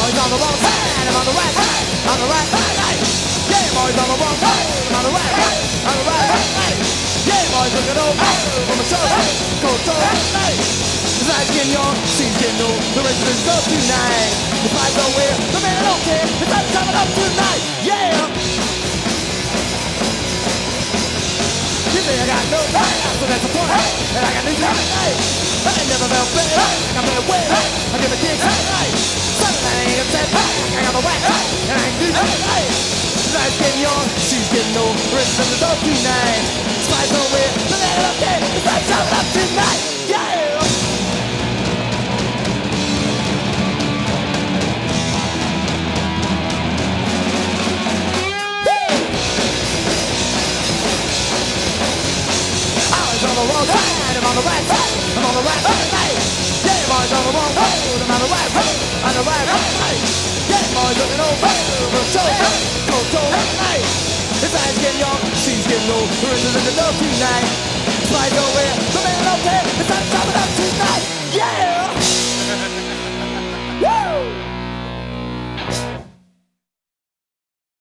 boys on the wrong side, I'm on the right side, on the right side. Yeah, boys on the wrong side, I'm on the right side, on the right side. Yeah, boys looking over from my shoulder, cold to right. The night's getting young, she's getting old. The rest of us go tonight. The fight don't wear, the man I don't care. The time's coming up tonight. Yeah. You think I got no right, so that's the point. And I got this right. I ain't never felt better. I got better way. I give a kick right. Something I ain't upset. I got the whack, and I ain't do nothing right. The night's getting young, she's getting old. The rest of us go tonight. The fight don't wear, the man I don't care. The time's coming up tonight. Yeah. I'm on the wrong side, I'm on the right side, I'm on the right side. Yeah, boys on the wrong road, I'm on the right road, on the right side. Yeah, boys looking over the shoulder, cold to right. This night getting young, she's getting old. The rest of the love tonight. It's right nowhere, the man I don't